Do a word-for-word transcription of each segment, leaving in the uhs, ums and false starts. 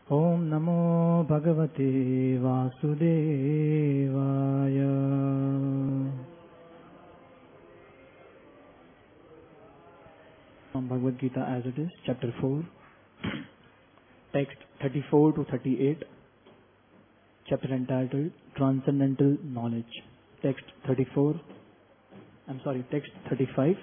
Om Namo Bhagavate Vasudevaya. From Bhagavad Gita as it is, chapter four, text thirty-four to thirty-eight, chapter entitled Transcendental Knowledge. Text thirty-four, I'm sorry, text thirty-five.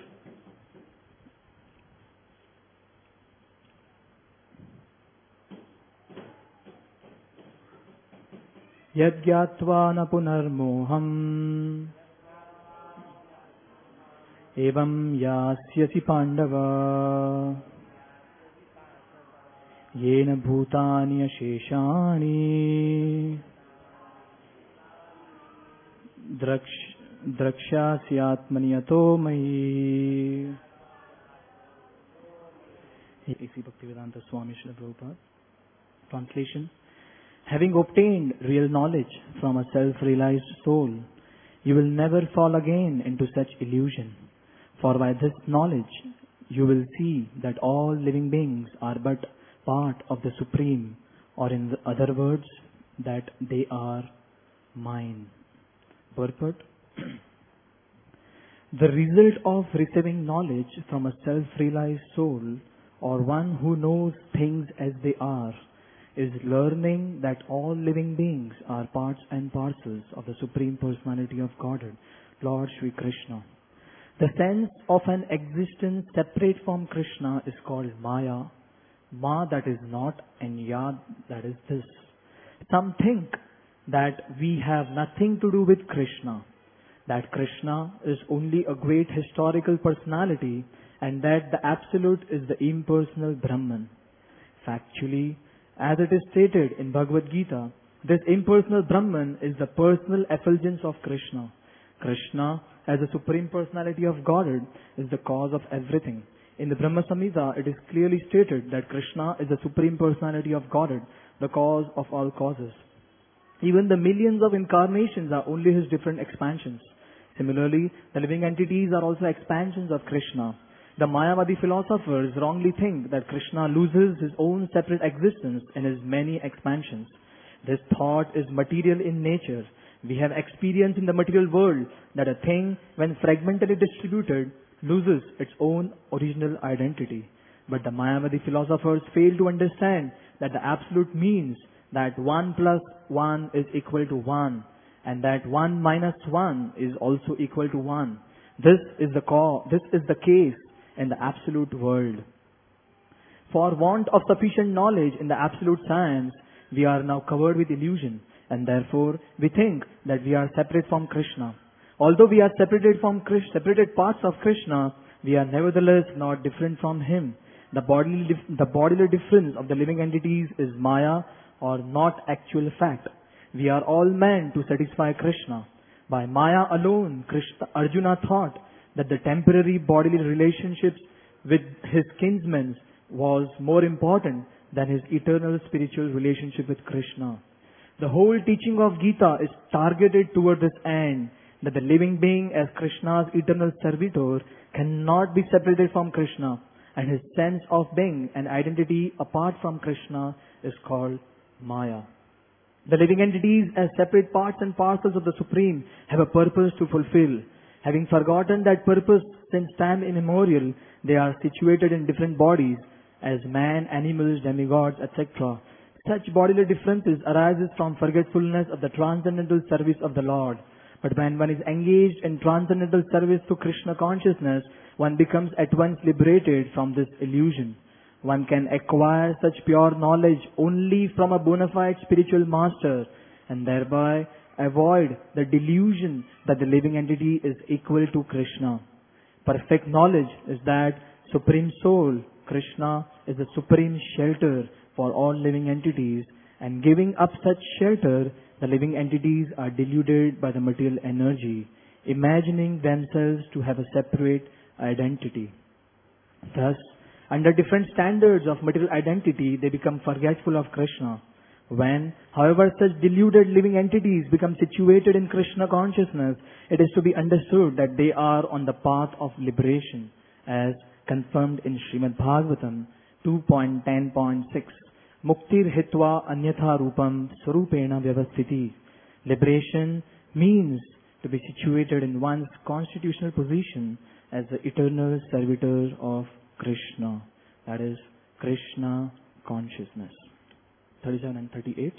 Yad gyatva na punarmoham evam yasyasi pandava yena bhutani asheshani drakshasi atmani ato mayi. A C Bhaktivedanta Swami Srila Prabhupada. Translation. Having obtained real knowledge from a self-realized soul, you will never fall again into such illusion. For by this knowledge, you will see that all living beings are but part of the Supreme, or in other words, that they are mine. Purport. The result of receiving knowledge from a self-realized soul, or one who knows things as they are, is learning that all living beings are parts and parcels of the Supreme Personality of Godhead, Lord Shri Krishna. The sense of an existence separate from Krishna is called Maya, Ma that is not, and Ya that is this. Some think that we have nothing to do with Krishna, that Krishna is only a great historical personality, and that the Absolute is the impersonal Brahman. Factually, as it is stated in Bhagavad Gita, this impersonal Brahman is the personal effulgence of Krishna. Krishna, as the Supreme Personality of Godhead, is the cause of everything. In the Brahma Samhita, it is clearly stated that Krishna is the Supreme Personality of Godhead, the cause of all causes. Even the millions of incarnations are only His different expansions. Similarly, the living entities are also expansions of Krishna. The Mayavadi philosophers wrongly think that Krishna loses His own separate existence in His many expansions. This thought is material in nature. We have experience in the material world that a thing, when fragmentally distributed, loses its own original identity. But the Mayavadi philosophers fail to understand that the Absolute means that one plus one is equal to one, and that one minus one is also equal to one. This is the co- this is the case in the absolute world. For want of sufficient knowledge in the absolute science, we are now covered with illusion, and therefore we think that we are separate from Krishna. Although we are separated from Krishna, separated parts of Krishna, we are nevertheless not different from Him. The bodily, the bodily difference of the living entities is Maya, or not actual fact. We are all meant to satisfy Krishna. By Maya alone, Krishna, Arjuna thought that the temporary bodily relationships with his kinsmen was more important than his eternal spiritual relationship with Krishna. The whole teaching of Gita is targeted toward this end, that the living being as Krishna's eternal servitor cannot be separated from Krishna, and his sense of being and identity apart from Krishna is called Maya. The living entities as separate parts and parcels of the Supreme have a purpose to fulfill. Having forgotten that purpose since time immemorial, they are situated in different bodies as man, animals, demigods, et cetera. Such bodily differences arises from forgetfulness of the transcendental service of the Lord. But when one is engaged in transcendental service to Krishna consciousness, one becomes at once liberated from this illusion. One can acquire such pure knowledge only from a bona fide spiritual master, and thereby avoid the delusion that the living entity is equal to Krishna. Perfect knowledge is that Supreme Soul, Krishna, is the supreme shelter for all living entities, and giving up such shelter, the living entities are deluded by the material energy, imagining themselves to have a separate identity. Thus, under different standards of material identity, they become forgetful of Krishna. When, however, such deluded living entities become situated in Krishna consciousness, it is to be understood that they are on the path of liberation, as confirmed in Srimad Bhagavatam two point ten point six. Muktir hitva anyatha rupam sarupena vyavasthiti. Liberation means to be situated in one's constitutional position as the eternal servitor of Krishna. That is Krishna consciousness. thirty-seven and thirty-eight.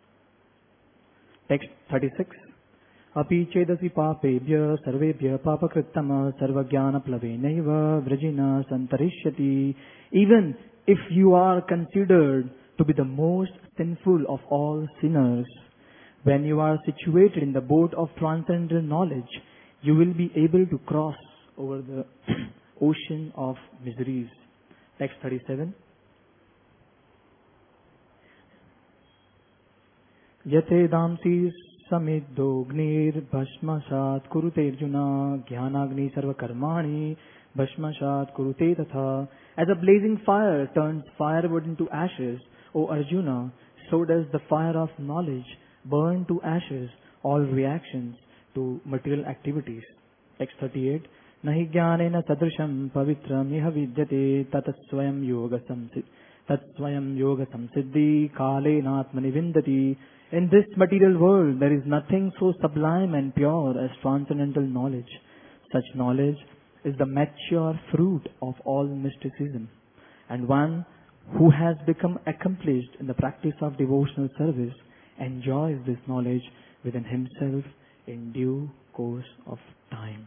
Text thirty-six. Api chedasi papebhya sarvebhya papakrittama sarvajnana plavenaiva vrajina santarishyati. Even if you are considered to be the most sinful of all sinners, when you are situated in the boat of transcendental knowledge, you will be able to cross over the ocean of miseries. Text thirty-seven. Yatedamsi samiddognir bhasmasat kurute arjuna jnanagni sarva karmani bhasmasat kurute tatha. As a blazing fire turns firewood into ashes, O Arjuna, so does the fire of knowledge burn to ashes all reactions to material activities. Text thirty-eight. Nahi jnanena sadrisham pavitram iha vidyate tatasvayam yoga samsiddhi tatsvayam yoga samsiddhi kalena atmani vindati. In this material world, there is nothing so sublime and pure as transcendental knowledge. Such knowledge is the mature fruit of all mysticism. And one who has become accomplished in the practice of devotional service enjoys this knowledge within himself in due course of time.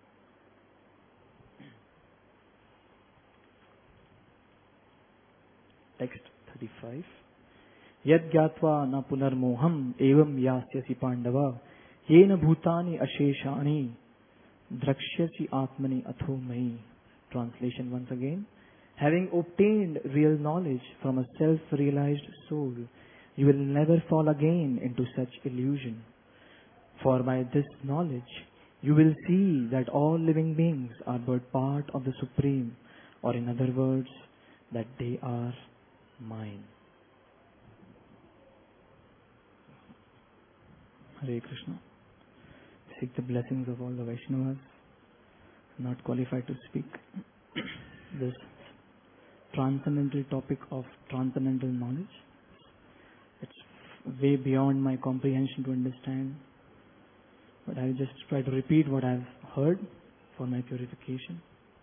Text thirty-five. Yad gyatva na punarmoham evam yasyasi pandava yena bhutani asheshani drakshyasi atmani atho mai. Translation once again. Having obtained real knowledge from a self-realized soul, you will never fall again into such illusion. For by this knowledge, you will see that all living beings are but part of the Supreme, or in other words, that they are mine. Hare Krishna. Seek the blessings of all the Vaishnavas. Not qualified to speak this transcendental topic of transcendental knowledge. It's way beyond my comprehension to understand. But I'll just try to repeat what I've heard for my purification.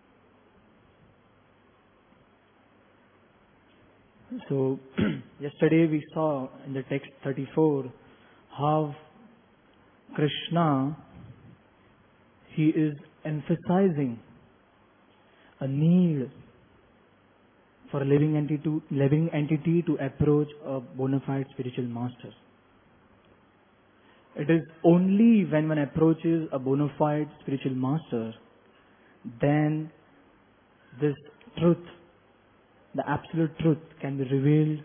So, yesterday we saw in the text thirty-four how Krishna, he is emphasizing a need for a living entity to, living entity to approach a bona fide spiritual master. It is only when one approaches a bona fide spiritual master, then this truth, the absolute truth, can be revealed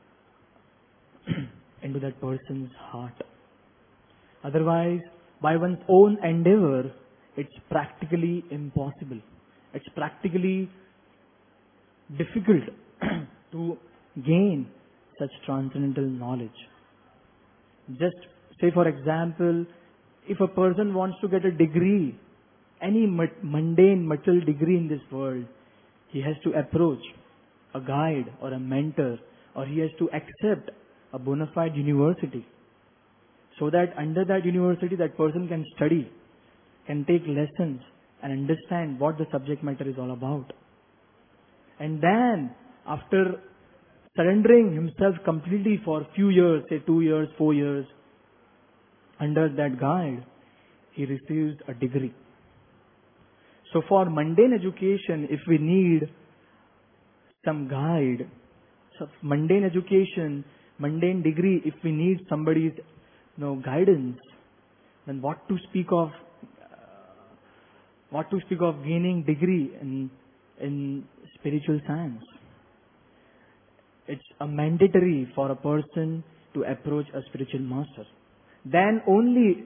into that person's heart. Otherwise, by one's own endeavor, it's practically impossible. It's practically difficult to gain such transcendental knowledge. Just say, for example, if a person wants to get a degree, any mundane material degree in this world, he has to approach a guide or a mentor, or he has to accept a bona fide university, so that under that university that person can study, can take lessons and understand what the subject matter is all about. And then, after surrendering himself completely for a few years, say two years, four years, under that guide, he receives a degree. So for mundane education, if we need some guide, so mundane education, mundane degree, if we need somebody's you know, guidance, then what to speak of, uh, what to speak of gaining degree in in spiritual science? It's a mandatory for a person to approach a spiritual master. Then only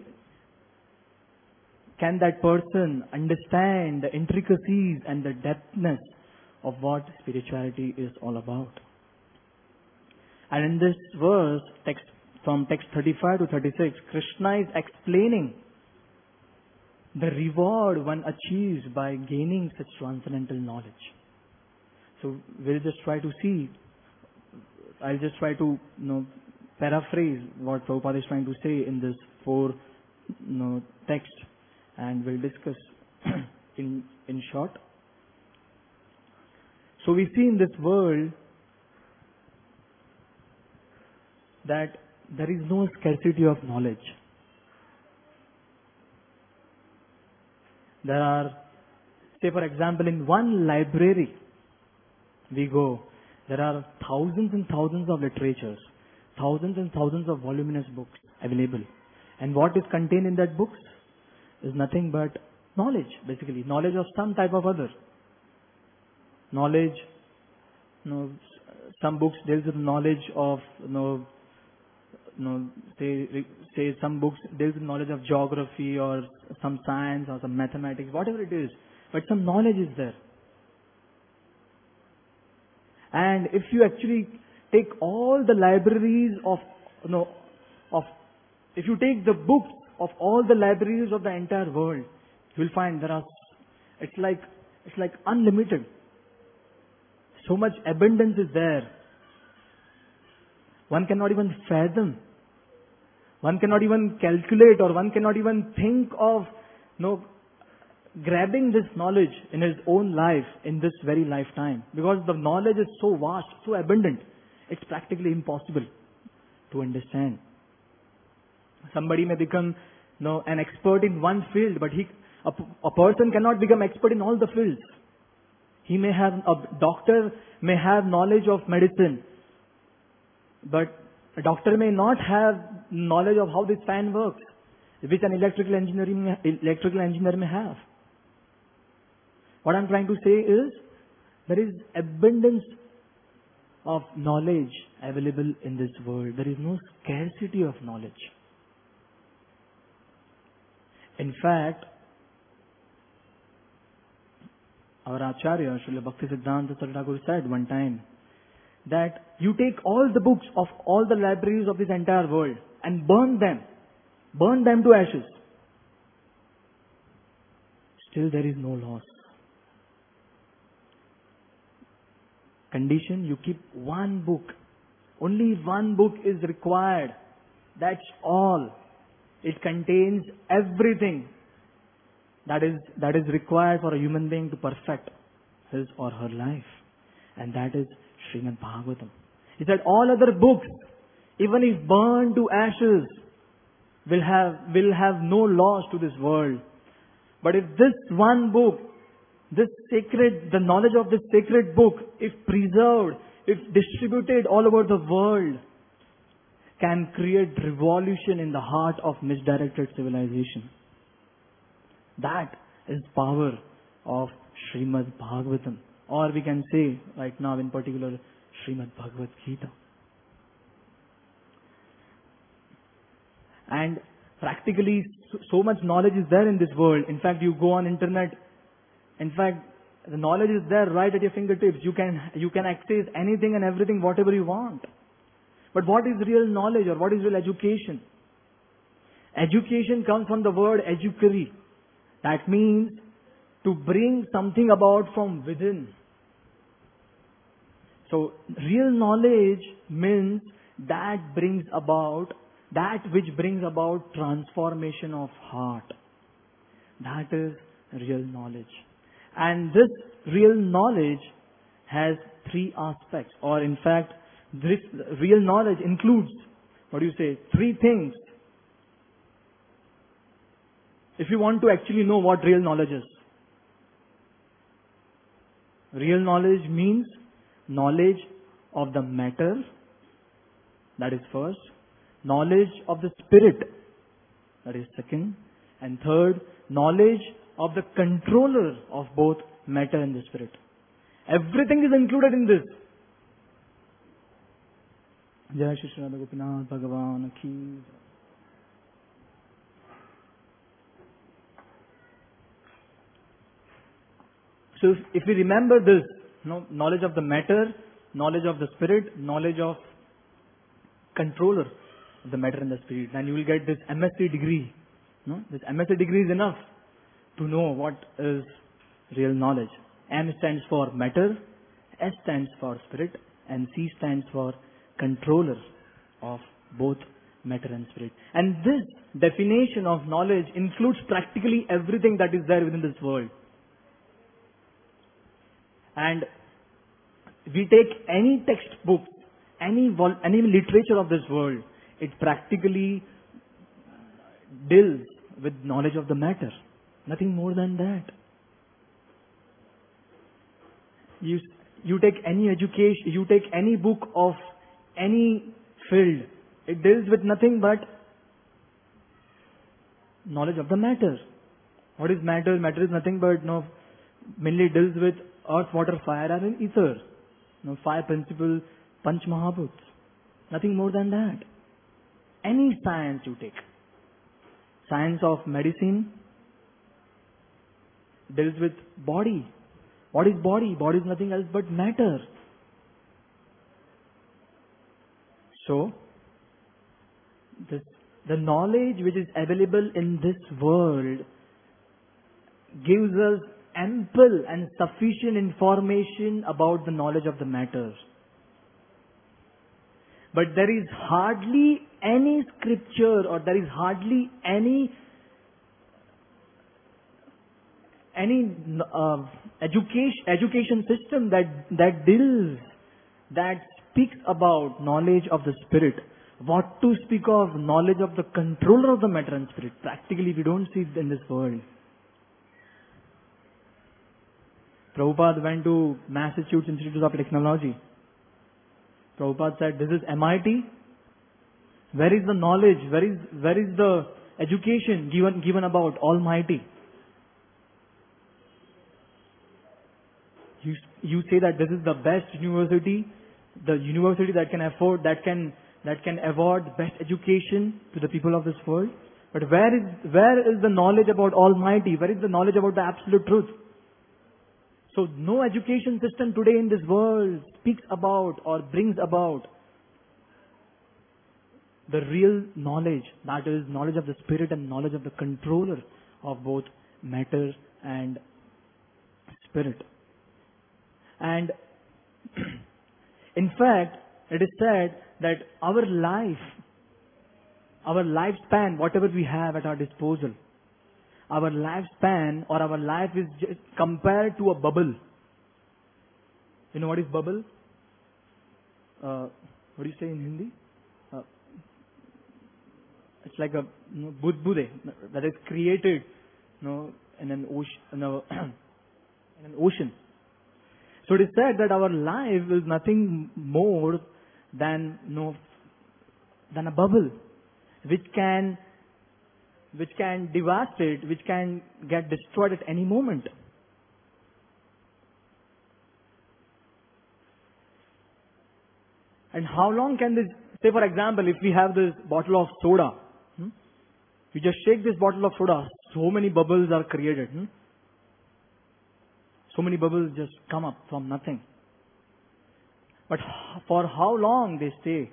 can that person understand the intricacies and the depthness of what spirituality is all about. And in this verse, text from text thirty-five to thirty-six, Krishna is explaining the reward one achieves by gaining such transcendental knowledge. So we'll just try to see I'll just try to, you know, paraphrase what Prabhupada is trying to say in this four, you know, text, and we'll discuss in in short. So we see in this world that there is no scarcity of knowledge. There are, say for example, in one library we go, there are thousands and thousands of literatures, thousands and thousands of voluminous books available. And what is contained in that books is nothing but knowledge, basically. Knowledge of some type of other. Knowledge, you know, some books deals with knowledge of, you know, you know, say, say some books deals with knowledge of geography or some science or some mathematics, whatever it is. But some knowledge is there. And if you actually take all the libraries of, you know, of, if you take the books of all the libraries of the entire world, you will find there are, it's like, it's like unlimited. So much abundance is there. One cannot even fathom. One cannot even calculate, or one cannot even think of, you know, grabbing this knowledge in his own life in this very lifetime. Because the knowledge is so vast, so abundant, it's practically impossible to understand. Somebody may become, you know, an expert in one field, but he, a, a person cannot become expert in all the fields. He may have, a doctor may have knowledge of medicine, but a doctor may not have knowledge of how this fan works, which an electrical engineering electrical engineer may have. What I'm trying to say is, there is abundance of knowledge available in this world. There is no scarcity of knowledge. In fact, our Acharya, Srila Bhaktisiddhanta Saraswati said one time that you take all the books of all the libraries of this entire world and burn them. Burn them to ashes. Still there is no loss. Condition, you keep one book. Only one book is required. That's all. It contains everything that is, that is required for a human being to perfect his or her life. And that is Srimad Bhagavatam. He said all other books, even if burned to ashes, will have, will have no loss to this world. But if this one book, this sacred, the knowledge of this sacred book, if preserved, if distributed all over the world, can create revolution in the heart of misdirected civilization. That is power of Srimad Bhagavatam. Or we can say, right now in particular, Srimad Bhagavad Gita. And practically so much knowledge is there in this world. In fact, you go on internet, in fact, the knowledge is there right at your fingertips. You can, you can access anything and everything, whatever you want. But what is real knowledge, or what is real education? Education comes from the word educare. That means to bring something about from within. So real knowledge means that brings about, that which brings about transformation of heart. That is real knowledge. And this real knowledge has three aspects, or in fact, this real knowledge includes, what do you say, three things. If you want to actually know what real knowledge is. Real knowledge means knowledge of the matter, that is first. Knowledge of the spirit, that is second. And third, knowledge of the controller of both matter and the spirit. Everything is included in this. Jai Shri Radha Gopinath Bhagavan Ki. So if, if we remember this, you know, knowledge of the matter, knowledge of the spirit, knowledge of controller of the matter and the spirit, then you will get this M S c degree. No? This M S c degree is enough to know what is real knowledge. M stands for matter, S stands for spirit, and C stands for controller of both matter and spirit. And this definition of knowledge includes practically everything that is there within this world. And we take any textbook, any vol- any literature of this world, it practically deals with knowledge of the matter. Nothing more than that. You you take any education, you take any book of any field, it deals with nothing but knowledge of the matter. What is matter? Matter is nothing but, you know, mainly deals with earth, water, fire, and ether. You know, five principle, Panch Mahabhuts. Nothing more than that. Any science you take. Science of medicine deals with body. What is body? Body is nothing else but matter. So, this, the knowledge which is available in this world gives us ample and sufficient information about the knowledge of the matter. But there is hardly any scripture or there is hardly any any uh, education education system that that deals that speaks about knowledge of the spirit. What to speak of knowledge of the controller of the matter and spirit? Practically, we don't see it in this world. Prabhupada went to Massachusetts Institute of Technology. Prabhupada said, "This is M I T. Where is the knowledge? Where is where is the education given given about Almighty?" You you say that this is the best university, the university that can afford that can that can award best education to the people of this world. But where is where is the knowledge about Almighty? Where is the knowledge about the absolute truth? So no education system today in this world speaks about or brings about the real knowledge, that is knowledge of the spirit and knowledge of the controller of both matter and spirit. And in fact, it is said that our life, our lifespan, whatever we have at our disposal, our lifespan or our life is just compared to a bubble. You know what is bubble? Uh, what do you say in Hindi? Uh, it's like a you know, budbude that is created you know, in an ocean. In, a in an ocean. So it is said that our life is nothing more than you know, than a bubble, which can which can devastate, which can get destroyed at any moment. And how long can this, say for example, if we have this bottle of soda, hmm, you just shake this bottle of soda, so many bubbles are created. Hmm? So many bubbles just come up from nothing. But for how long they stay?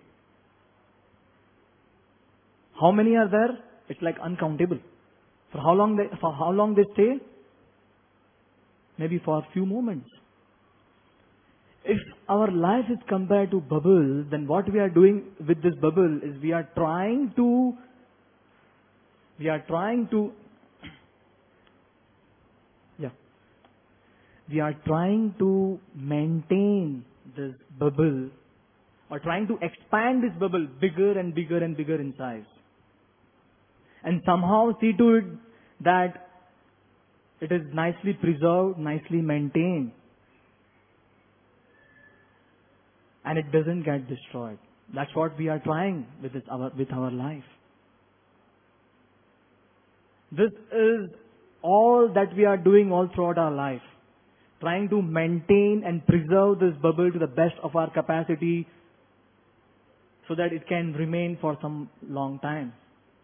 How many are there? It's like uncountable. For how long they, for how long they stay? Maybe for a few moments. If our life is compared to bubbles, then what we are doing with this bubble is we are trying to, we are trying to, yeah, we are trying to maintain this bubble or trying to expand this bubble bigger and bigger and bigger in size. And somehow see to it that it is nicely preserved, nicely maintained. And it doesn't get destroyed. That's what we are trying with this, our, with our life. This is all that we are doing all throughout our life. Trying to maintain and preserve this bubble to the best of our capacity so that it can remain for some long time.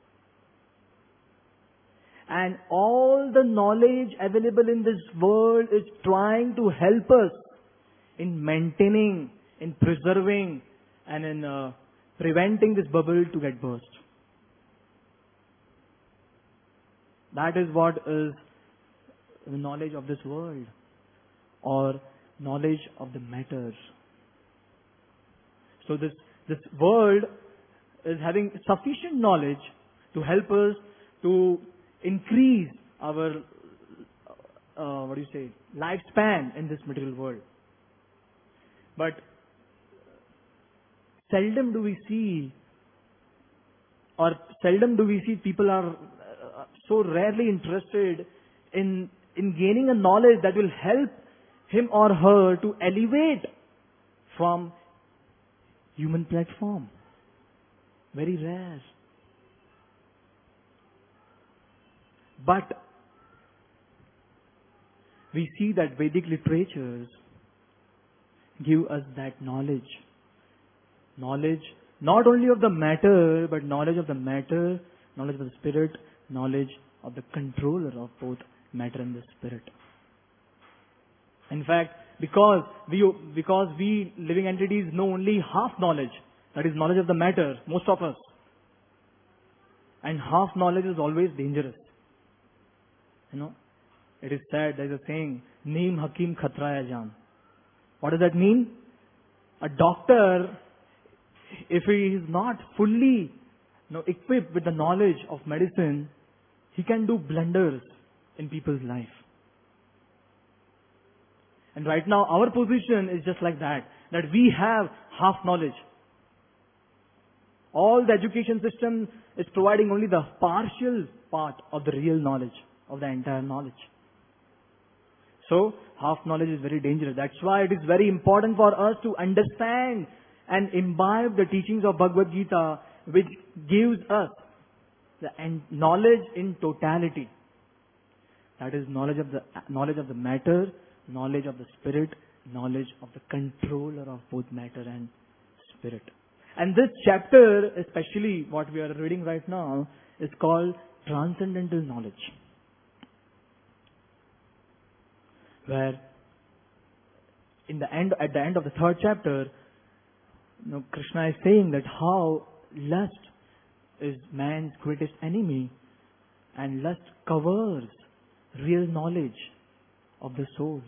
And all the knowledge available in this world is trying to help us in maintaining, in preserving, and in uh, preventing this bubble to get burst. That is what is the knowledge of this world, or knowledge of the matter. So this This world is having sufficient knowledge to help us to increase our, uh, what do you say, lifespan in this material world. But seldom do we see, or seldom do we see people are uh, so rarely interested in, in gaining a knowledge that will help him or her to elevate from human platform. Very rare. But we see that Vedic literatures give us that knowledge. Knowledge not only of the matter, but knowledge of the matter, knowledge of the spirit, knowledge of the controller of both matter and the spirit. In fact, because we, because we living entities know only half knowledge, that is knowledge of the matter, most of us. And half knowledge is always dangerous. You know, it is said, there is a saying, Neem Hakim Khatraya Jan. What does that mean? A doctor, if he is not fully, you know, equipped with the knowledge of medicine, he can do blunders in people's life. And right now, our position is just like that, that we have half knowledge. All the education system is providing only the partial part of the real knowledge, of the entire knowledge. So, half knowledge is very dangerous. That's why it is very important for us to understand and imbibe the teachings of Bhagavad Gita, which gives us the knowledge in totality. That is knowledge of the knowledge of the matter, knowledge of the spirit, knowledge of the controller of both matter and spirit. And this chapter, especially what we are reading right now, is called Transcendental Knowledge. Where in the end, at the end of the third chapter, you know, Krishna is saying that how lust is man's greatest enemy, and lust covers real knowledge of the soul.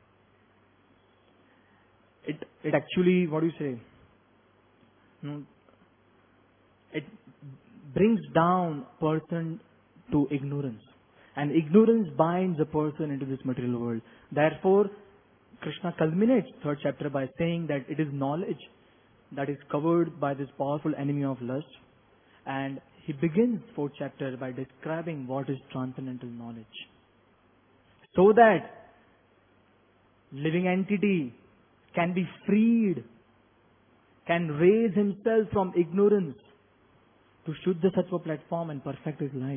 It it actually, what do you say? You know, it brings down person to ignorance. And ignorance binds a person into this material world. Therefore, Krishna culminates third chapter by saying that it is knowledge that is covered by this powerful enemy of lust. And he begins fourth chapter by describing what is transcendental knowledge. So that living entity can be freed, can raise himself from ignorance to Shuddha Sattva platform and perfect his life.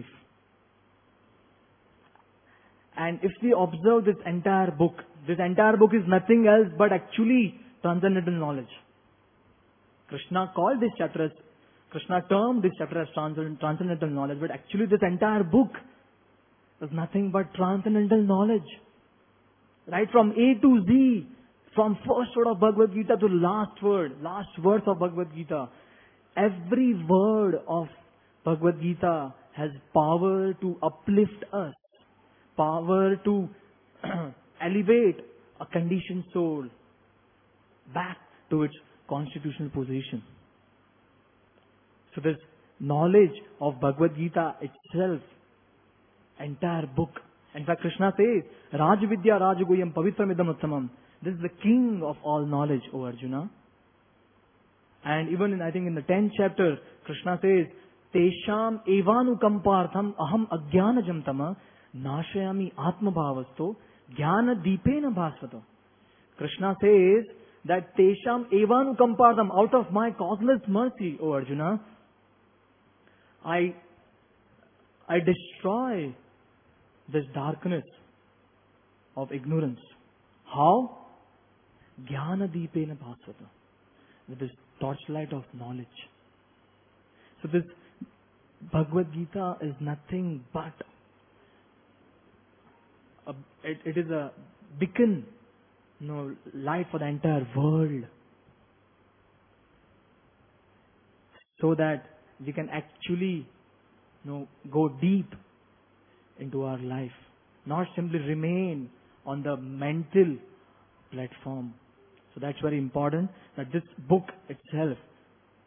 And if we observe this entire book, this entire book is nothing else but actually transcendental knowledge. Krishna called this chapter as, Krishna termed this chapter as transcendental knowledge, but actually this entire book is nothing but transcendental knowledge. Right from A to Z, from first word of Bhagavad Gita to last word, last verse of Bhagavad Gita, every word of Bhagavad Gita has power to uplift us, power to elevate a conditioned soul back to its constitutional position. So this knowledge of Bhagavad Gita itself, entire book. In fact, Krishna says, Raj Vidya Rajagoyam Pavitramidam Uttamam. This is the king of all knowledge, O Arjuna. And even in, I think in the tenth chapter, Krishna says, Tesham evanukampartham aham ajnanajam tama nashayami atmabhavasto jnana deepena bhasvato. Krishna says that Tesham evanukampartham, out of my causeless mercy, O Arjuna, I, I destroy this darkness of ignorance. How? Jnana deepena bhasvata. With this torchlight of knowledge. So this Bhagavad Gita is nothing but a, it, it is a beacon, you know, light for the entire world. So that we can actually, you know, go deep into our life. Not simply remain on the mental platform. So that's very important, that this book itself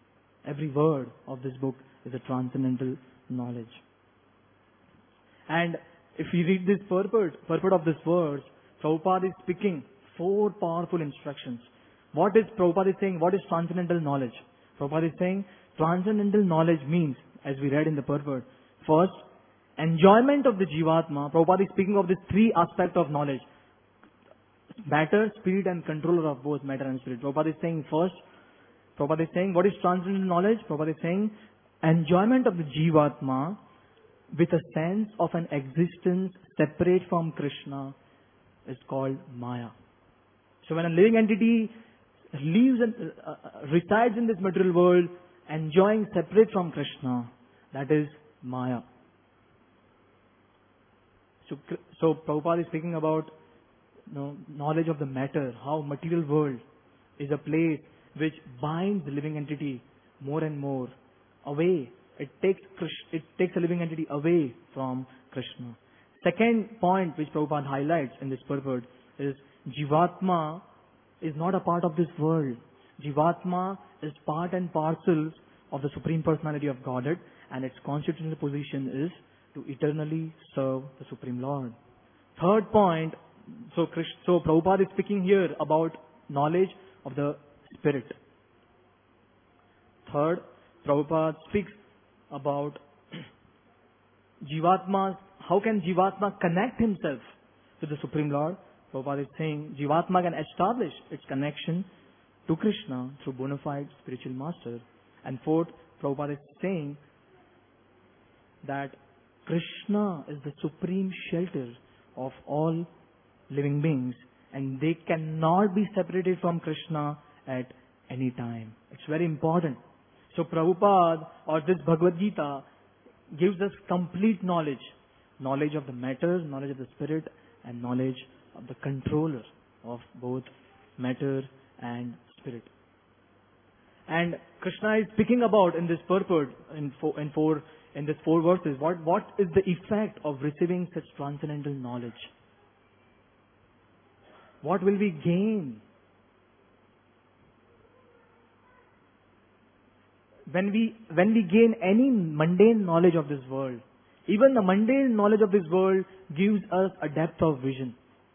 Every word of this book is a transcendental knowledge. And if we read this purport, purport of this verse, Prabhupada is speaking four powerful instructions. What is Prabhupada is saying? What is transcendental knowledge? Prabhupada is saying transcendental knowledge means, as we read in the purport, first, enjoyment of the Jivatma. Prabhupada is speaking of these three aspects of knowledge. Matter, spirit and controller of both matter and spirit. Prabhupada is saying first, Prabhupada is saying what is transcendental knowledge? Prabhupada is saying enjoyment of the Jivatma with a sense of an existence separate from Krishna is called Maya. So when a living entity lives and uh, uh, resides in this material world, enjoying separate from Krishna, that is Maya. So, so Prabhupada is speaking about you know, knowledge of the matter, how material world is a place which binds the living entity more and more away. It takes it takes a living entity away from Krishna. Second point which Prabhupada highlights in this purport is Jivatma is not a part of this world. Jivatma is part and parcel of the Supreme Personality of Godhead, and its constitutional position is to eternally serve the Supreme Lord. Third point, so, Krishna, so Prabhupada is speaking here about knowledge of the Spirit. Third, Prabhupada speaks about Jivatma. How can Jivatma connect himself to the Supreme Lord? Prabhupada is saying Jivatma can establish its connection to Krishna through bona fide spiritual master. And fourth, Prabhupada is saying that Krishna is the supreme shelter of all living beings, and they cannot be separated from Krishna at any time. It's very important. So Prabhupada, or this Bhagavad Gita, gives us complete knowledge. Knowledge of the matter, knowledge of the spirit, and knowledge of the controller of both matter and spirit. And Krishna is speaking about in this purport, in four, in four, in these four verses, what, what is the effect of receiving such transcendental knowledge? What will we gain? When we, when we gain any mundane knowledge of this world, even the mundane knowledge of this world gives us a depth of vision.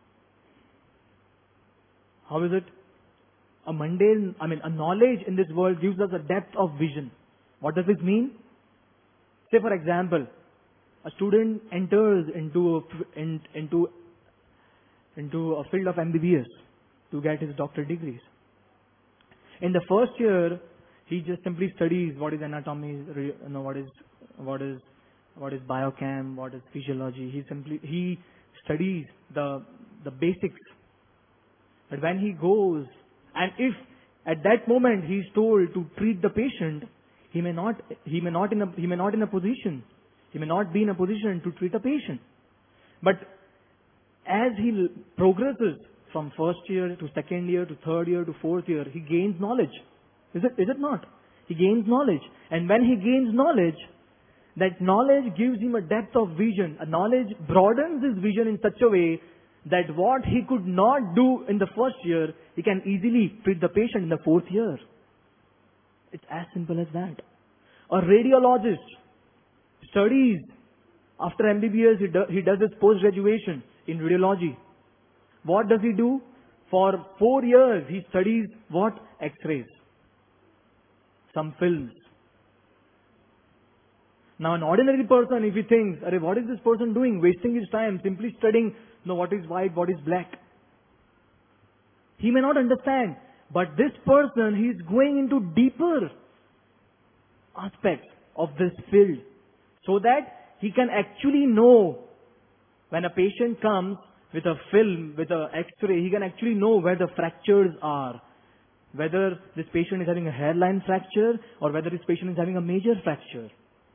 How is it? A mundane, I mean, a knowledge in this world gives us a depth of vision. What does this mean? Say, for example, a student enters into a, in, into into a field of M B B S to get his doctorate degrees. In the first year, he just simply studies what is anatomy, you know, what is what is what is biochem, what is physiology. He simply he studies the the basics. But when he goes, and if at that moment he is told to treat the patient, he may not he may not in a he may not in a position he may not be in a position to treat a patient. But as he progresses from first year to second year to third year to fourth year, he gains knowledge. Is it, is it not? He gains knowledge. And when he gains knowledge, that knowledge gives him a depth of vision. A knowledge broadens his vision in such a way that what he could not do in the first year, he can easily treat the patient in the fourth year. It's as simple as that. A radiologist studies after M B B S, he, do, he does his post-graduation in radiology. What does he do? For four years, he studies what? X-rays. Some films. Now, an ordinary person, if he thinks, Arey, what is this person doing? Wasting his time, simply studying, no, what is white, what is black. He may not understand. But this person, he is going into deeper aspects of this field. So that he can actually know when a patient comes with a film, with an X-ray, he can actually know where the fractures are. Whether this patient is having a hairline fracture or whether this patient is having a major fracture.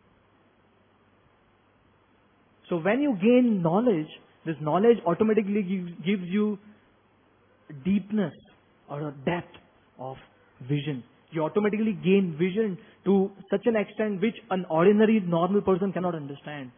So when you gain knowledge, this knowledge automatically gives, gives you deepness or a depth of vision. You automatically gain vision to such an extent which an ordinary normal person cannot understand.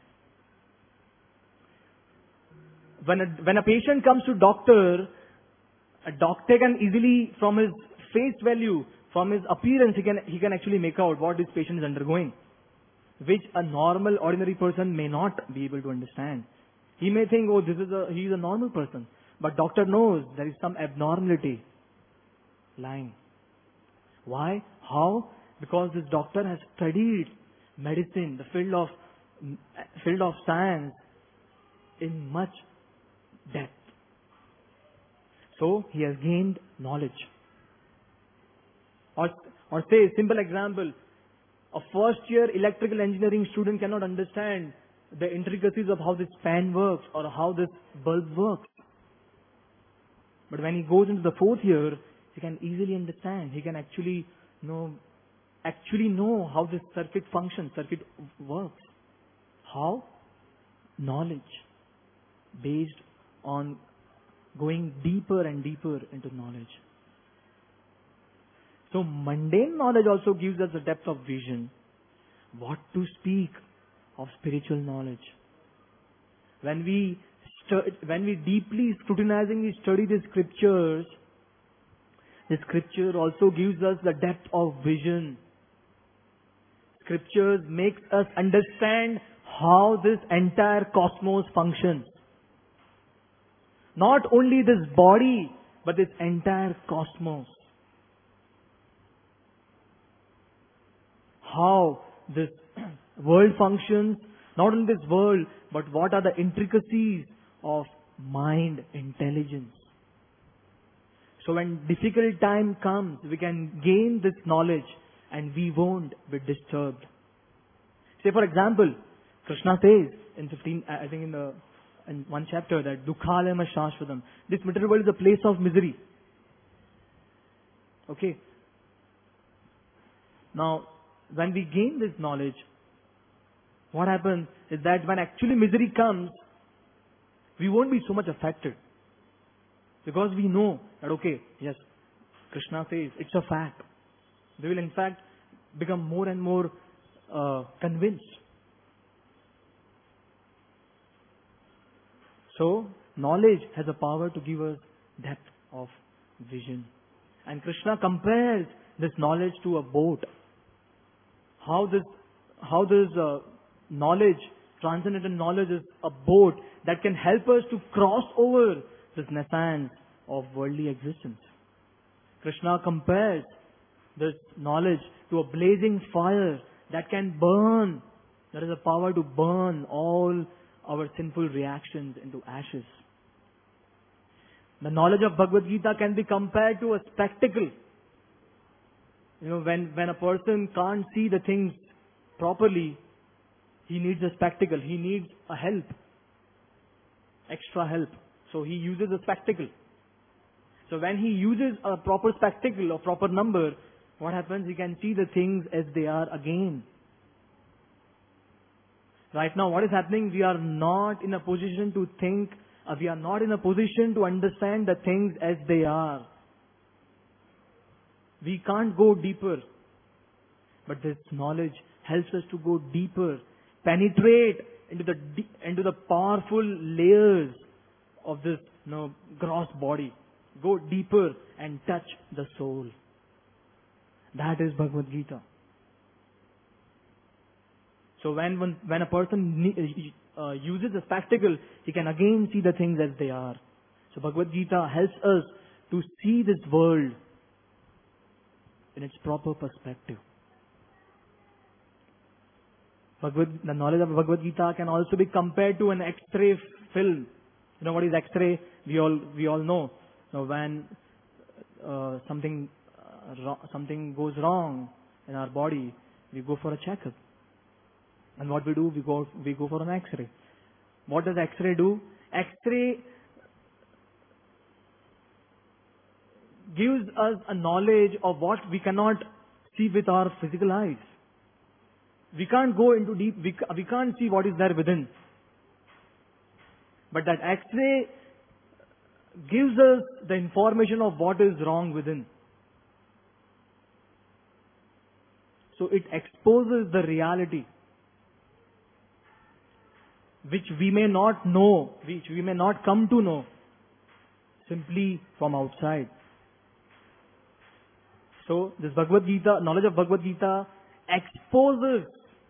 When a, when a patient comes to doctor, a doctor can easily, from his face value, From his appearance, he can, he can actually make out what this patient is undergoing, which a normal, ordinary person may not be able to understand. He may think, oh, this is a, he is a normal person. But doctor knows there is some abnormality lying. Why? How? Because this doctor has studied medicine, the field of, field of science, in much depth. So, he has gained knowledge. Or, or say, simple example, a first year electrical engineering student cannot understand the intricacies of how this fan works or how this bulb works. But when he goes into the fourth year, he can easily understand. He can actually know, actually know how this circuit functions, circuit works. How? Knowledge. Based on going deeper and deeper into knowledge. So mundane knowledge also gives us a depth of vision. What to speak of spiritual knowledge? When we stu- when we deeply scrutinizingly study the scriptures, the scripture also gives us the depth of vision. Scriptures makes us understand how this entire cosmos functions. Not only this body, but this entire cosmos. How this world functions, not only this world, but what are the intricacies of mind intelligence. So when difficult time comes, we can gain this knowledge and we won't be disturbed. Say for example, Krishna says in fifteen, I think in the in one chapter that Dukhalema Shashvatam. This material world is a place of misery. Okay. Now, when we gain this knowledge, what happens is that when actually misery comes, we won't be so much affected. Because we know that, okay, yes, Krishna says it's a fact. We will in fact become more and more uh, convinced. So, knowledge has a power to give us depth of vision. And Krishna compares this knowledge to a boat. How this, how this uh, knowledge, transcendental knowledge is a boat that can help us to cross over this naissance of worldly existence. Krishna compares this knowledge to a blazing fire that can burn. There is a power to burn all our sinful reactions into ashes. The knowledge of Bhagavad Gita can be compared to a spectacle. You know, when, when a person can't see the things properly, he needs a spectacle. He needs a help. Extra help. So he uses a spectacle. So when he uses a proper spectacle or proper number, what happens? He can see the things as they are again. Right now, what is happening? We are not in a position to think, uh, we are not in a position to understand the things as they are. We can't go deeper. But this knowledge helps us to go deeper, penetrate into the into the powerful layers of this you know, gross body. Go deeper and touch the soul. That is Bhagavad Gita. So when when, when a person uh, uses a spectacle, he can again see the things as they are. So Bhagavad Gita helps us to see this world in its proper perspective. Bhagavad, the knowledge of Bhagavad Gita can also be compared to an X-ray film. You know what is X-ray? We all we all know. Now when uh, something uh, ro- something goes wrong in our body, we go for a checkup. And what we do, we go we go for an X-ray. What does X-ray do? X-ray gives us a knowledge of what we cannot see with our physical eyes. We can't go into deep, we, we can't see what is there within. But that X-ray gives us the information of what is wrong within. So it exposes the reality, which we may not know, which we may not come to know simply from outside. So this Bhagavad Gita, knowledge of Bhagavad Gita exposes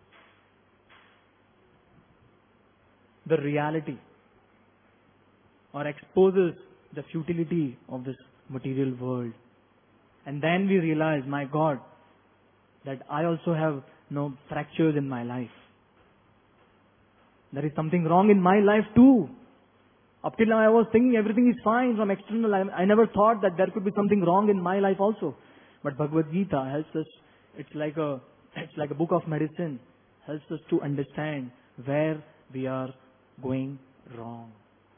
the reality or exposes the futility of this material world. And then we realize, my God, that I also have no fractures in my life. There is something wrong in my life too. Up till now I was thinking everything is fine from external. I, I never thought that there could be something wrong in my life also. But Bhagavad Gita helps us. It's like a, it's like a book of medicine. Helps us to understand where we are going wrong.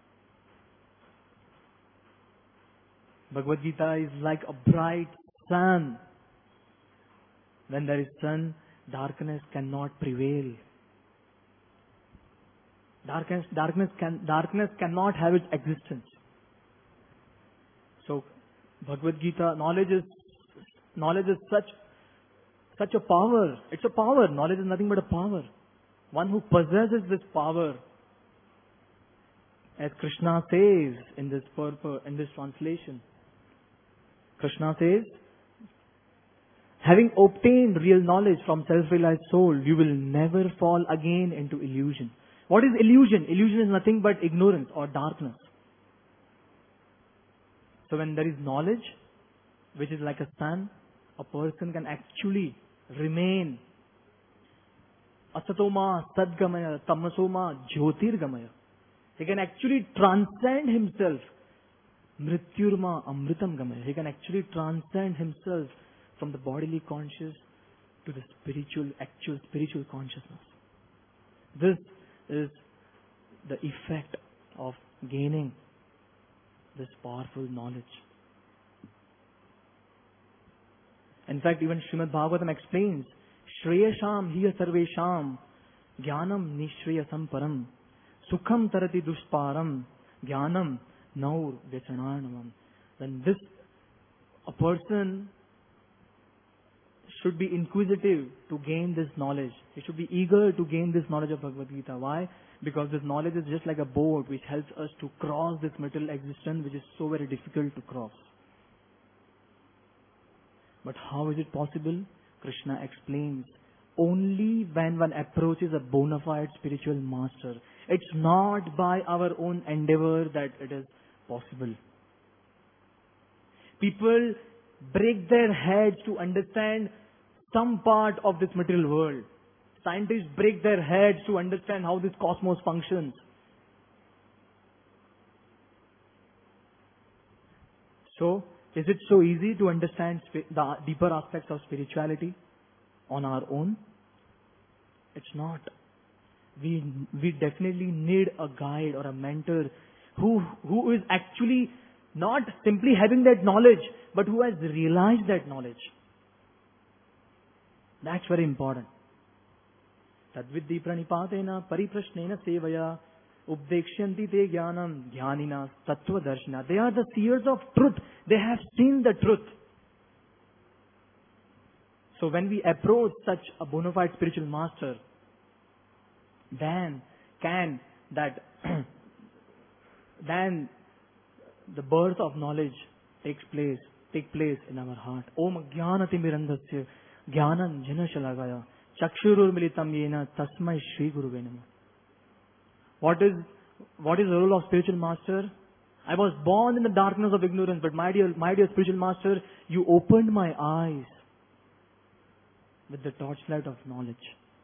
Bhagavad Gita is like a bright sun. When there is sun, darkness cannot prevail. Darkness, darkness can, darkness cannot have its existence. So, Bhagavad Gita, knowledge is, knowledge is such, such a power. It's a power. Knowledge is nothing but a power. One who possesses this power, as Krishna says in this purpose, in this translation. Krishna says, having obtained real knowledge from self-realized soul, you will never fall again into illusion. What is illusion? Illusion is nothing but ignorance or darkness. So when there is knowledge, which is like a sun, a person can actually remain asatoma sadgamaya tamasoma jyotirgamaya. He can actually transcend himself. Mrityurma amritam gamaya. He can actually transcend himself from the bodily conscious to the spiritual, actual spiritual consciousness. This is the effect of gaining this powerful knowledge. In fact, even Srimad Bhagavatam explains, Shreyasham hiya sarvesham jnanam nishreyasam param sukham tarati dushparam jnanam naur vyachananamam. Then this, a person should be inquisitive to gain this knowledge. He should be eager to gain this knowledge of Bhagavad Gita. Why? Because this knowledge is just like a boat which helps us to cross this material existence which is so very difficult to cross. But how is it possible? Krishna explains, only when one approaches a bona fide spiritual master. It's not by our own endeavor that it is possible. People break their heads to understand some part of this material world. Scientists break their heads to understand how this cosmos functions. So, is it so easy to understand the deeper aspects of spirituality on our own? It's not. We, we definitely need a guide or a mentor who, who is actually not simply having that knowledge, but who has realized that knowledge. That's very important. Tadvidhi pranipatena pariprashnena sevaya ubdekshanti te jnanam jnanina tattva darshina. They are the seers of truth. They have seen the truth. So when we approach such a bona fide spiritual master, then can that, then the birth of knowledge takes place, take place in our heart. Om jnanati mirandasya jnanam jana shalagaya chakshurur militam yena tasmai shri guruve namah. What is, what is the role of spiritual master? I was born in the darkness of ignorance, but my dear, my dear spiritual master, you opened my eyes with the torchlight of knowledge.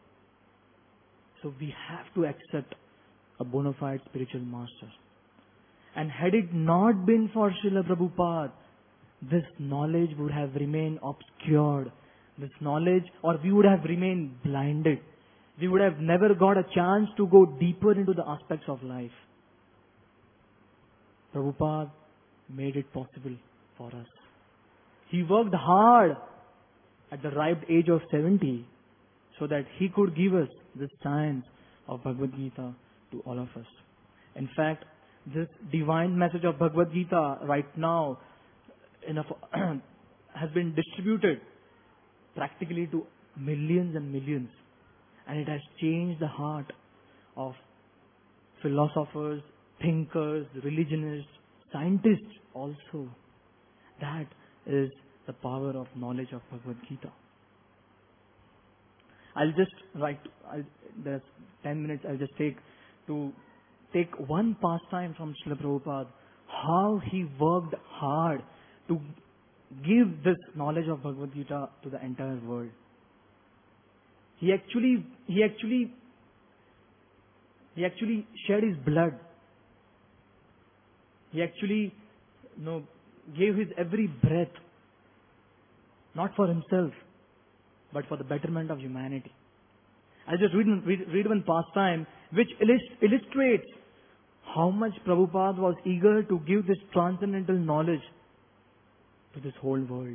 So we have to accept a bona fide spiritual master. And had it not been for Srila Prabhupada, this knowledge would have remained obscured. This knowledge, or we would have remained blinded. We would have never got a chance to go deeper into the aspects of life. Prabhupada made it possible for us. He worked hard at the ripe age of seventy so that he could give us this science of Bhagavad Gita to all of us. In fact, this divine message of Bhagavad Gita right now in a, has been distributed practically to millions and millions. And it has changed the heart of philosophers, thinkers, religionists, scientists also. That is the power of knowledge of Bhagavad Gita. I'll just write, I'll, there's ten minutes I'll just take to take one pastime from Srila Prabhupada, how he worked hard to give this knowledge of Bhagavad Gita to the entire world. He actually, he actually, he actually shed his blood. He actually, you know, gave his every breath, not for himself, but for the betterment of humanity. I'll just read, read, read one pastime which illust- illustrates how much Prabhupada was eager to give this transcendental knowledge to this whole world.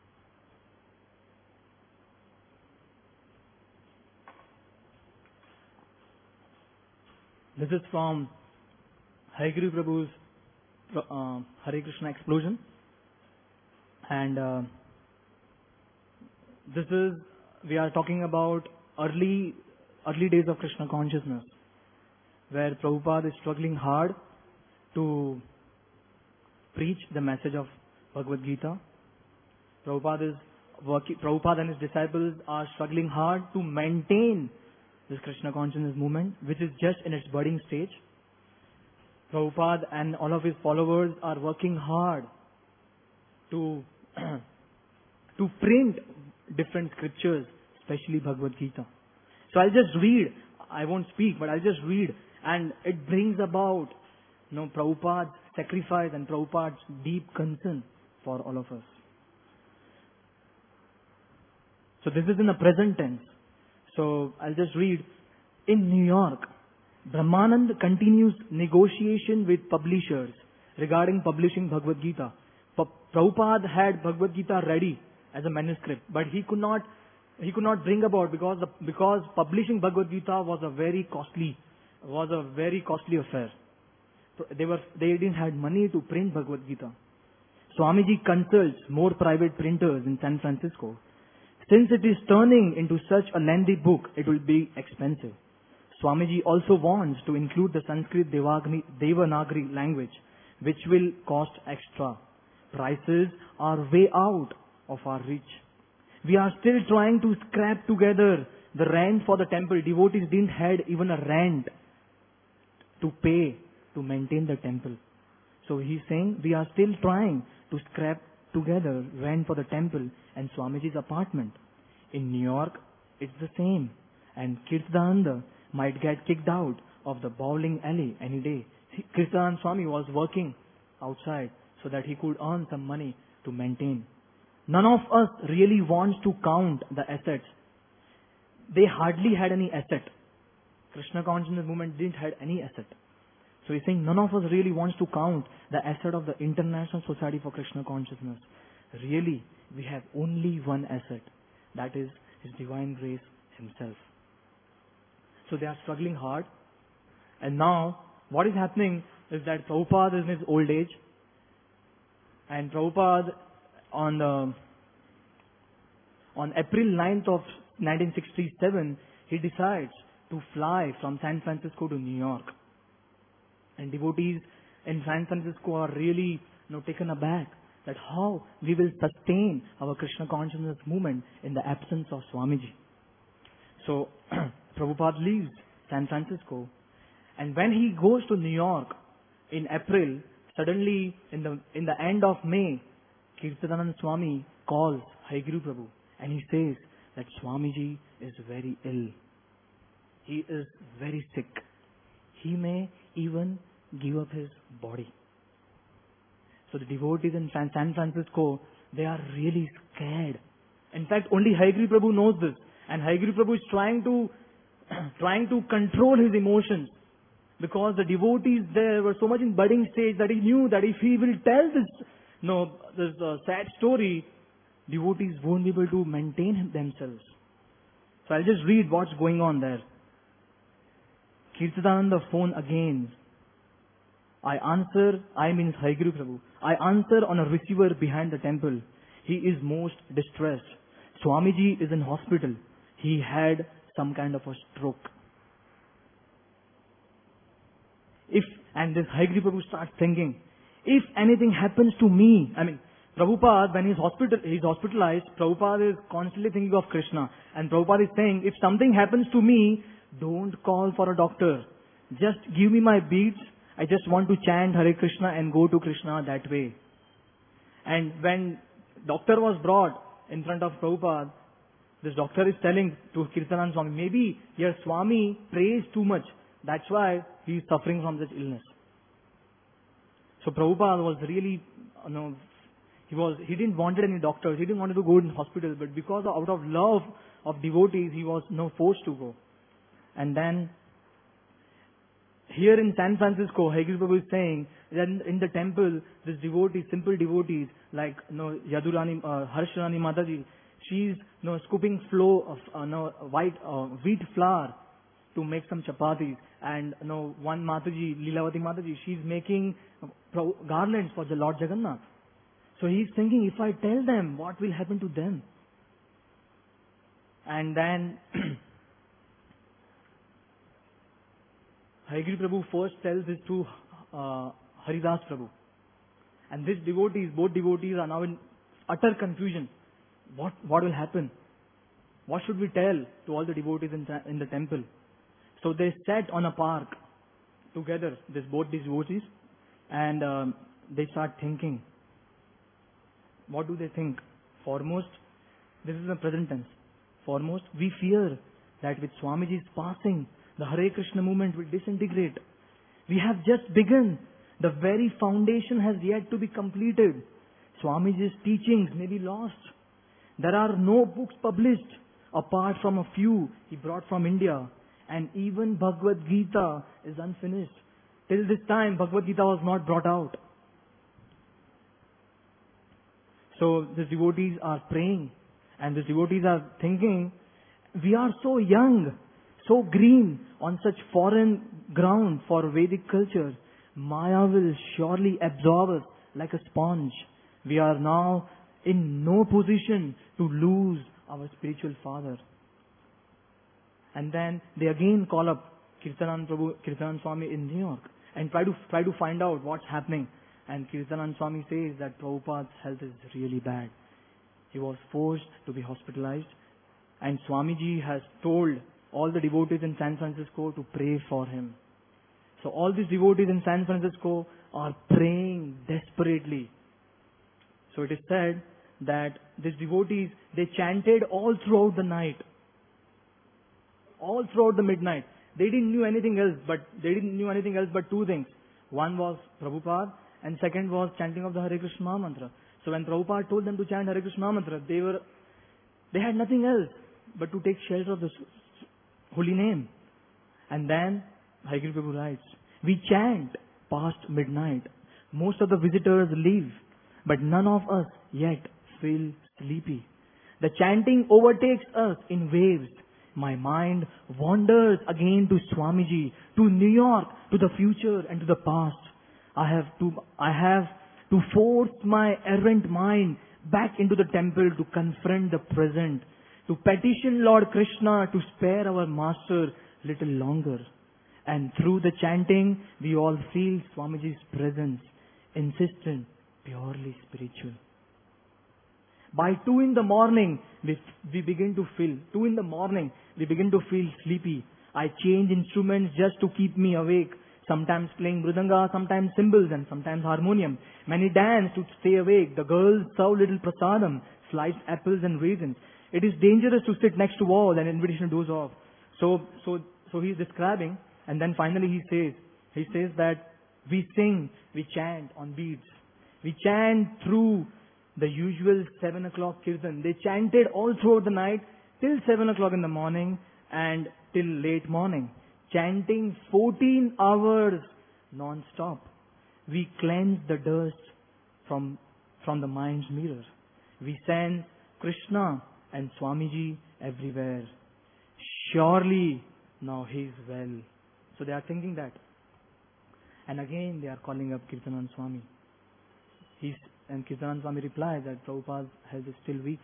This is from Haigiri Prabhu's uh, Hare Krishna Explosion. And uh, this is, we are talking about early, early days of Krishna consciousness, where Prabhupada is struggling hard to preach the message of Bhagavad Gita. Prabhupada is working, Prabhupada and his disciples are struggling hard to maintain this Krishna consciousness movement, which is just in its budding stage. Prabhupada and all of his followers are working hard to to print different scriptures, especially Bhagavad Gita. So I'll just read. I won't speak, but I'll just read, and it brings about, you know, Prabhupada's sacrifice and Prabhupada's deep concern for all of us. So this is in the present tense. So I'll just read. In New York, Brahmanand continues negotiation with publishers regarding publishing Bhagavad Gita. Pa- Prabhupada had Bhagavad Gita ready as a manuscript, but he could not he could not bring about because the, because publishing Bhagavad Gita was a very costly was a very costly affair. They were they didn't have money to print Bhagavad Gita. Swamiji consults more private printers in San Francisco. Since it is turning into such a lengthy book, it will be expensive. Swamiji also wants to include the Sanskrit Devagni, Devanagari language, which will cost extra. Prices are way out of our reach. We are still trying to scrap together the rent for the temple. Devotees didn't have even a rent to pay to maintain the temple. So he's saying we are still trying to scrap together rent for the temple and Swamiji's apartment. In New York, it's the same. And Kirtananda might get kicked out of the bowling alley any day. Kirtananda Swami was working outside so that he could earn some money to maintain. None of us really wants to count the assets. They hardly had any asset. Krishna consciousness movement didn't have any asset. So he's saying none of us really wants to count the asset of the International Society for Krishna Consciousness. Really, we have only one asset. That is His Divine Grace Himself. So they are struggling hard. And now, what is happening is that Prabhupada is in his old age. And Prabhupada, on the, on April ninth of nineteen sixty-seven, he decides to fly from San Francisco to New York. And devotees in San Francisco are really, you know, taken aback that how we will sustain our Krishna consciousness movement in the absence of Swamiji. So Prabhupada leaves San Francisco, and when he goes to New York in April, suddenly in the in the end of May, Kirtananda Swami calls Haigiri Prabhu and he says that Swamiji is very ill. He is very sick. He may even give up his body. So the devotees in San Francisco, they are really scared. In fact, only Haigiri Prabhu knows this. And Haigiri Prabhu is trying to, trying to control his emotions. Because the devotees there were so much in budding stage that he knew that if he will tell this, no, this uh, sad story, devotees won't be able to maintain themselves. So I'll just read what's going on there. Kirtananda phone again. I answer, I means Haigiri Prabhu. I answer on a receiver behind the temple. He is most distressed. Swamiji is in hospital. He had some kind of a stroke. If, and this Haigiri Prabhu starts thinking, if anything happens to me, I mean, Prabhupada, when he's, hospital, he's hospitalized, Prabhupada is constantly thinking of Krishna. And Prabhupada is saying, if something happens to me, don't call for a doctor. Just give me my beads. I just want to chant Hare Krishna and go to Krishna that way. And when doctor was brought in front of Prabhupada, this doctor is telling to Kirtanand Swami, maybe your Swami prays too much. That's why he is suffering from such illness. So Prabhupada was really, you know, he was, he didn't wanted any doctors. He didn't want to go in hospital. But because of, out of love of devotees, he was, you know, forced to go. And then, here in San Francisco, Hare Krishna Prabhu is saying that in, in the temple, this devotees, simple devotees, like, you know, Yadurani, uh, Harshrani Mataji, she's, you know, scooping flow of, uh, you know, white, uh, wheat flour to make some chapatis. And, you know, one Mataji, Leelavati Mataji, she's making garlands for the Lord Jagannath. So he's thinking, if I tell them, what will happen to them? And then, Hare Krishna Prabhu first tells this to uh, Haridas Prabhu. And these devotees, both devotees are now in utter confusion. What, what will happen? What should we tell to all the devotees in, in the temple? So they sat on a park together, this, both these devotees, and um, they start thinking. What do they think? Foremost, this is the present tense. Foremost, we fear that with Swamiji's passing, the Hare Krishna movement will disintegrate. We have just begun. The very foundation has yet to be completed. Swamiji's teachings may be lost. There are no books published apart from a few he brought from India. And even Bhagavad Gita is unfinished. Till this time, Bhagavad Gita was not brought out. So the devotees are praying, and the devotees are thinking, we are so young, so green on such foreign ground for Vedic culture. Maya will surely absorb us like a sponge. We are now in no position to lose our spiritual father. And then they again call up Kirtanand Prabhu, Kirtanand Swami in New York and try to try to find out what's happening. And Kirtanand Swami says that Prabhupada's health is really bad. He was forced to be hospitalized. And Swamiji has told all the devotees in San Francisco to pray for him. So all these devotees in San Francisco are praying desperately. So it is said that these devotees, they chanted all throughout the night. All throughout the midnight. They didn't knew anything else, but they didn't knew anything else but two things. One was Prabhupada, and second was chanting of the Hare Krishna mantra. So when Prabhupada told them to chant Hare Krishna mantra, they were, they had nothing else but to take shelter of the holy name. And then Hare Krishna Prabhu writes, we chant past midnight. Most of the visitors leave, but none of us yet feel sleepy. The chanting overtakes us in waves. My mind wanders again to Swamiji, to New York, to the future and to the past. I have to, I have to force my errant mind back into the temple to confront the present, to petition Lord Krishna to spare our master little longer. And through the chanting, we all feel Swamiji's presence, insistent, purely spiritual. By two in the morning, we, we begin to feel, two in the morning, we begin to feel sleepy. I change instruments just to keep me awake. Sometimes playing mridanga, sometimes cymbals, and sometimes harmonium. Many dance to stay awake. The girls serve little prasadam, sliced apples and raisins. It is dangerous to sit next to wall and invitation doors off. So, so, so he is describing, and then finally he says, he says that we sing, we chant on beads. We chant through the usual seven o'clock kirtan. They chanted all throughout the night till seven o'clock in the morning and till late morning. Chanting fourteen hours non-stop. We cleanse the dust from, from the mind's mirror. We send Krishna and Swamiji everywhere. Surely now he is well. So they are thinking that. And again they are calling up Kirtanand Swami. He's, and Kirtanand Swami replies that Prabhupada's health is still weak.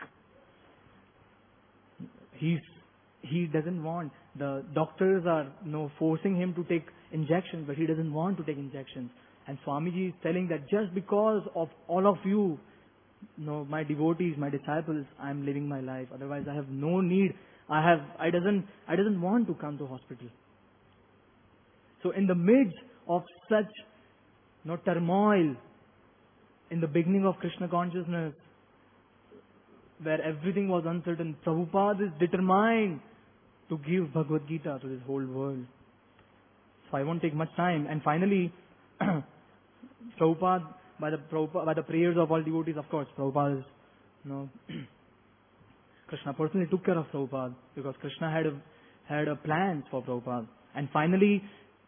He's, he doesn't want, the doctors are you know, forcing him to take injections, but he doesn't want to take injections. And Swamiji is telling that just because of all of you no, my devotees, my disciples, I'm living my life. Otherwise, I have no need. I have, I doesn't, I doesn't want to come to hospital. So in the midst of such, no, turmoil, in the beginning of Krishna consciousness, where everything was uncertain, Prabhupada is determined to give Bhagavad Gita to this whole world. So I won't take much time. And finally, Prabhupada, by the Prabhupada, by the prayers of all devotees, of course, Prabhupada is, you know, Krishna personally took care of Prabhupada because Krishna had a, had a plans for Prabhupada. And finally,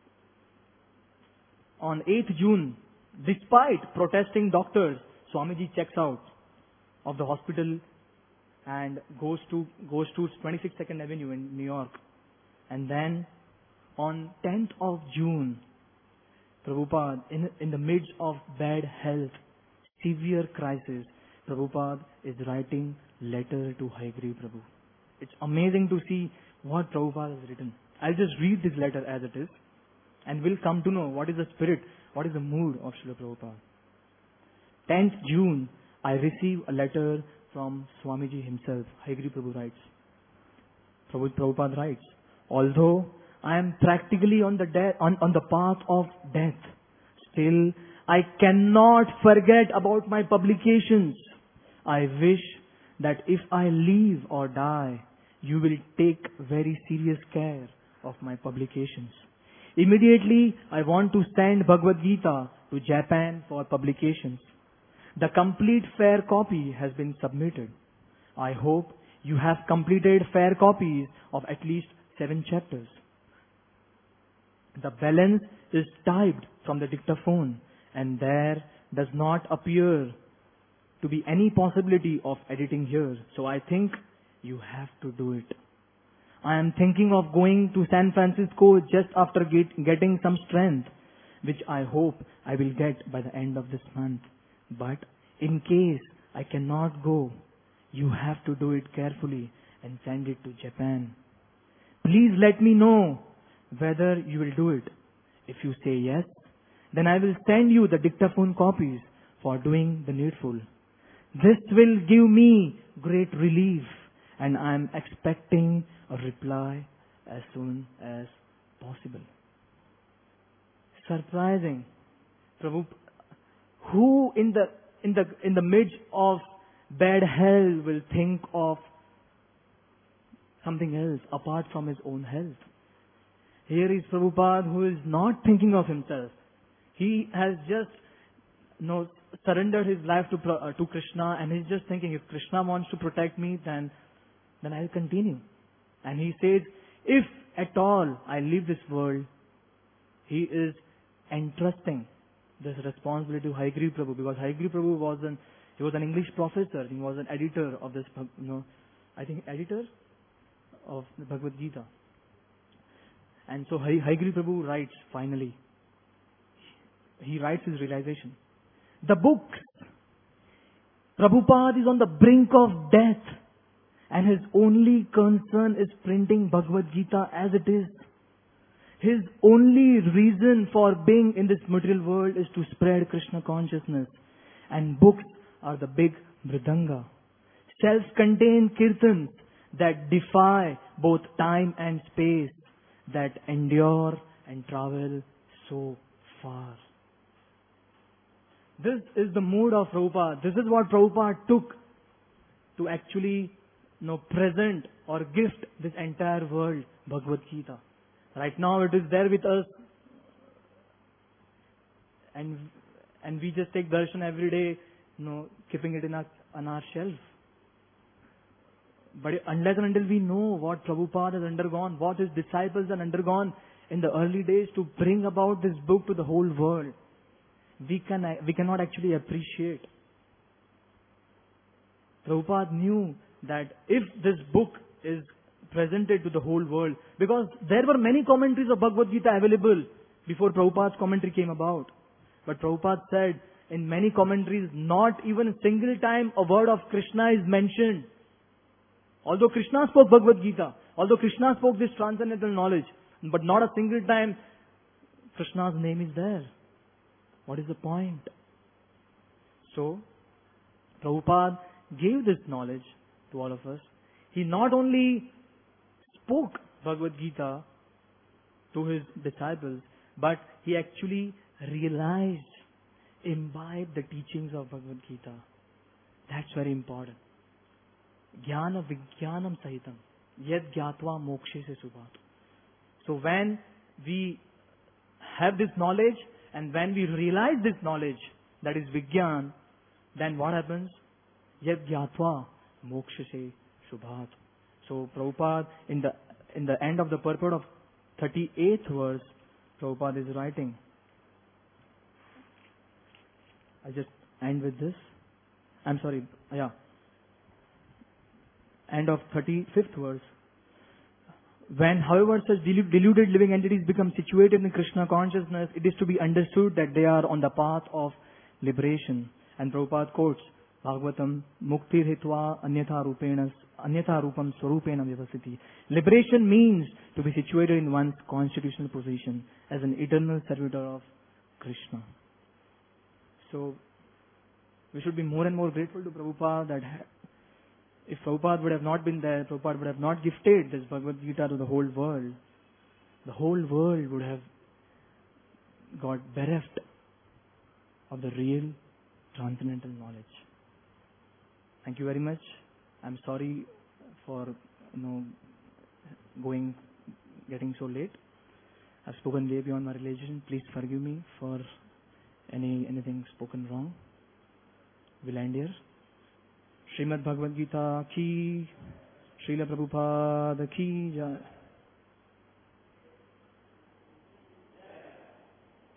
on eighth June, despite protesting doctors, Swamiji checks out of the hospital and goes to goes to twenty-sixth second Avenue in New York. And then on tenth of June, Prabhupada, in, in the midst of bad health, severe crisis, Prabhupada is writing letter to Hayagriva Prabhu. It's amazing to see what Prabhupada has written. I'll just read this letter as it is, and we'll come to know what is the spirit, what is the mood of Srila Prabhupada. tenth June, I receive a letter from Swamiji himself. Hayagriva Prabhu writes. Prabhu, Prabhupada writes, although I am practically on the de- on, on the path of death, still I cannot forget about my publications. I wish that if I live or die, you will take very serious care of my publications. Immediately, I want to send Bhagavad Gita to Japan for publications. The complete fair copy has been submitted. I hope you have completed fair copies of at least seven chapters. The balance is typed from the dictaphone, and there does not appear to be any possibility of editing here. So I think you have to do it. I am thinking of going to San Francisco just after get, getting some strength, which I hope I will get by the end of this month. But in case I cannot go, you have to do it carefully and send it to Japan. Please let me know whether you will do it. If you say yes, then I will send you the dictaphone copies for doing the needful. This will give me great relief, and I am expecting a reply as soon as possible. Surprising. Prabhu, who in the in the in the midst of bad health will think of something else apart from his own health? Here is Prabhupada who is not thinking of himself. He has just, you know, surrendered his life to uh, to Krishna, and he's just thinking, if Krishna wants to protect me, then then I'll continue. And he says, if at all I leave this world, he is entrusting this responsibility to Hayagriva Prabhu, because Hayagriva Prabhu was an he was an English professor, he was an editor of this, you know, I think editor of the Bhagavad Gita. And so Hayagriva Prabhu writes finally. He writes his realization. The books. Prabhupada is on the brink of death, and his only concern is printing Bhagavad Gita as it is. His only reason for being in this material world is to spread Krishna consciousness. And books are the big mridanga, self-contained kirtans that defy both time and space, that endure and travel so far. This is the mood of Prabhupada. This is what Prabhupada took to actually, you know, present or gift this entire world Bhagavad Gita. Right now it is there with us, and and we just take darshan every day, you know, keeping it in our, on our shelf. But unless and until we know what Prabhupada has undergone, what his disciples have undergone in the early days to bring about this book to the whole world, we can we cannot actually appreciate. Prabhupada knew that if this book is presented to the whole world, because there were many commentaries of Bhagavad Gita available before Prabhupada's commentary came about. But Prabhupada said, in many commentaries, not even a single time a word of Krishna is mentioned. Although Krishna spoke Bhagavad Gita, although Krishna spoke this transcendental knowledge, but not a single time Krishna's name is there. What is the point? So, Prabhupada gave this knowledge to all of us. He not only spoke Bhagavad Gita to his disciples, but he actually realized, imbibed the teachings of Bhagavad Gita. That's very important. Jnana Vijnanam Sahitam. Yad Gyatva Mokshe Se Subhat. So when we have this knowledge and when we realize this knowledge, that is Vijnan, then what happens? Yad Gyatva Mokshe Se Subhat. So Prabhupada, in the in the end of the purport of thirty-eighth verse, Prabhupada is writing. I just end with this. I'm sorry, yeah. End of thirty-fifth verse. When, however, such delu- deluded living entities become situated in Krishna consciousness, it is to be understood that they are on the path of liberation. And Prabhupada quotes Bhagavatam, Muktir hitva anyatha rupena anyatha rupam swarupena vyavasiti. Liberation means to be situated in one's constitutional position as an eternal servitor of Krishna. So, we should be more and more grateful to Prabhupada that if Prabhupada would have not been there, Prabhupada would have not gifted this Bhagavad Gita to the whole world, the whole world would have got bereft of the real transcendental knowledge. Thank you very much. I'm sorry for you know going getting so late. I've spoken way beyond my relation. Please forgive me for any anything spoken wrong. We'll end here. Srimad Bhagavad Gita ki, Srila Prabhupada ki jai.